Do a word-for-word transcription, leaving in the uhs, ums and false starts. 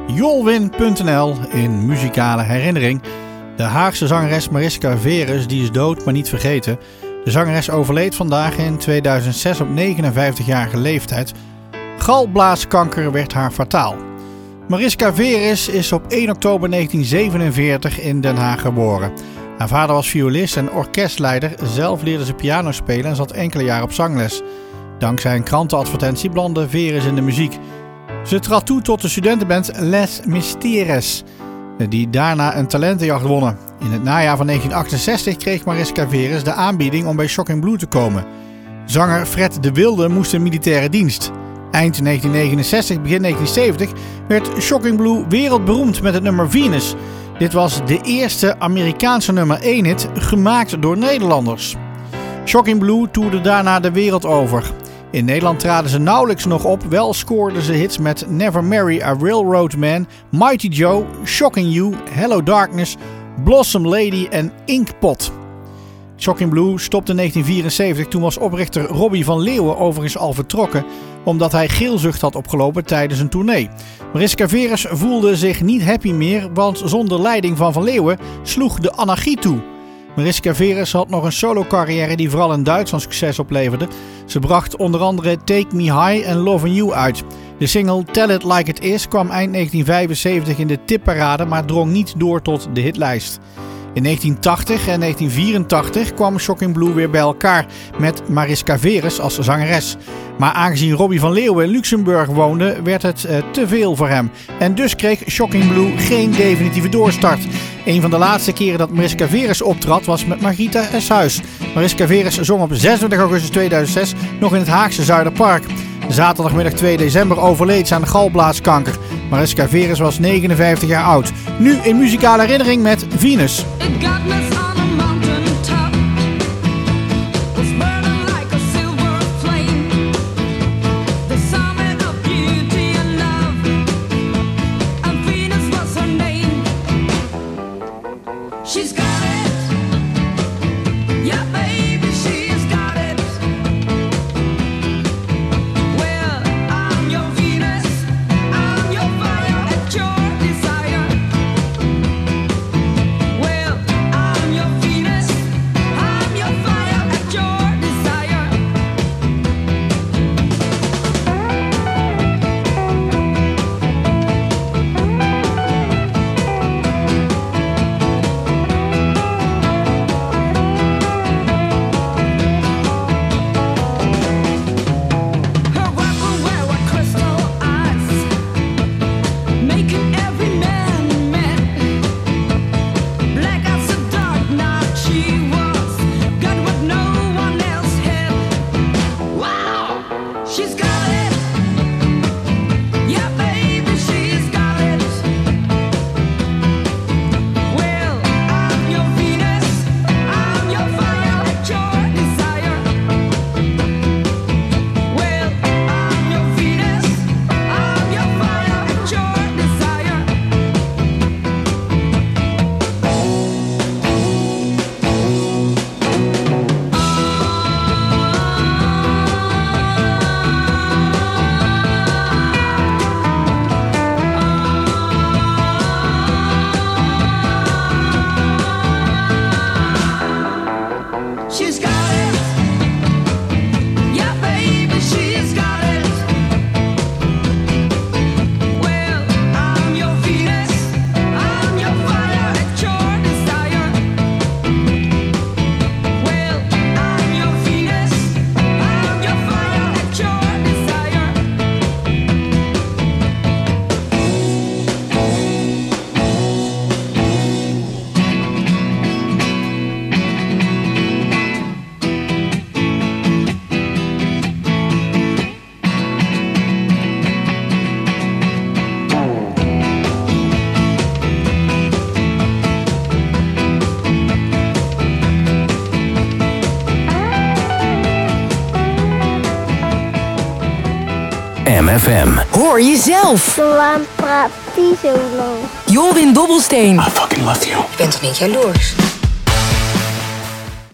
jolwin punt n l in muzikale herinnering. De Haagse zangeres Mariska Veres die is dood, maar niet vergeten. De zangeres overleed vandaag in tweeduizend zes op negenenvijftigjarige leeftijd. Galblaaskanker werd haar fataal. Mariska Veres is op één oktober negentien zevenenveertig in Den Haag geboren. Haar vader was violist en orkestleider. Zelf leerde ze piano spelen en zat enkele jaren op zangles. Dankzij een krantenadvertentie belandde Veres in de muziek. Ze trad toe tot de studentenband Les Mystères, die daarna een talentenjacht wonnen. In het najaar van negentien achtenzestig kreeg Mariska Veres de aanbieding om bij Shocking Blue te komen. Zanger Fred de Wilde moest in militaire dienst. Eind negentien negenenzestig, begin negentien zeventig werd Shocking Blue wereldberoemd met het nummer Venus. Dit was de eerste Amerikaanse nummer één hit gemaakt door Nederlanders. Shocking Blue toerde daarna de wereld over. In Nederland traden ze nauwelijks nog op, wel scoorden ze hits met Never Marry a Railroad Man, Mighty Joe, Shocking You, Hello Darkness, Blossom Lady en Inkpot. Shocking Blue stopte in negentien vierenzeventig, toen was oprichter Robbie van Leeuwen overigens al vertrokken, omdat hij geelzucht had opgelopen tijdens een tournee. Mariska Veres voelde zich niet happy meer, want zonder leiding van Van Leeuwen sloeg de anarchie toe. Mariska Veres had nog een solo-carrière die vooral in Duitsland succes opleverde. Ze bracht onder andere Take Me High en Lovin' You uit. De single Tell It Like It Is kwam eind negentien vijfenzeventig in de tipparade, maar drong niet door tot de hitlijst. In negentien tachtig en negentien vierentachtig kwam Shocking Blue weer bij elkaar met Mariska Veres als zangeres. Maar aangezien Robbie van Leeuwen in Luxemburg woonde, werd het uh, te veel voor hem. En dus kreeg Shocking Blue geen definitieve doorstart. Een van de laatste keren dat Mariska Veres optrad was met Margrieta Eshuis. Mariska Veres zong op zesentwintig augustus tweeduizend zes nog in het Haagse Zuiderpark. Zaterdagmiddag twee december overleed ze aan galblaaskanker. Mariska Veres was negenenvijftig jaar oud. Nu in muzikale herinnering met Venus. M F M. Hoor jezelf. Waarom praat die zo lang? Jolwin Dobbelsteen. I fucking love you. Je bent toch niet jaloers?